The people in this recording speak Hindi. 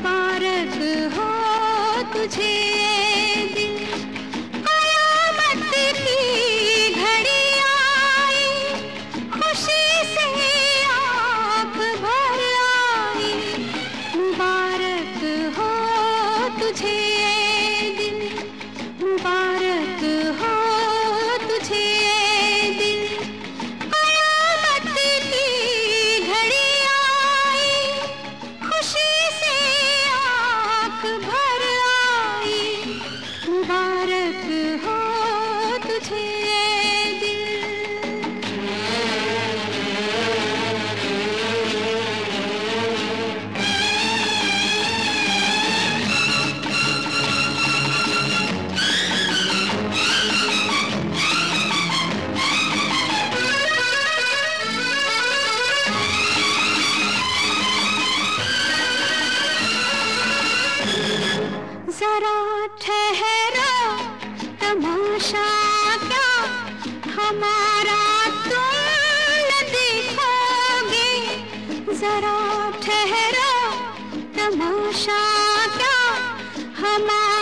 मुबारक हो तुझे ये दिन, कयामत की घड़ी आई, खुशी से आँख भर आई। मुबारक हो तुझे ये दिन, मुबारक हो तुझे ये दिन, कयामत की घड़ी आई, खुशी से आँख भर आई। मुबारक हो तुझे ये दिन। जरा ठहरो, तमाशा क्या हमारा तुम न देखोगे। जरा ठहरो, तमाशा क्या हमारा